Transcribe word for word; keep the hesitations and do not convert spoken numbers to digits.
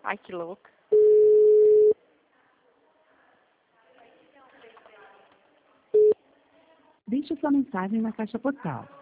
Ai, que louco. Deixe sua mensagem na caixa postal.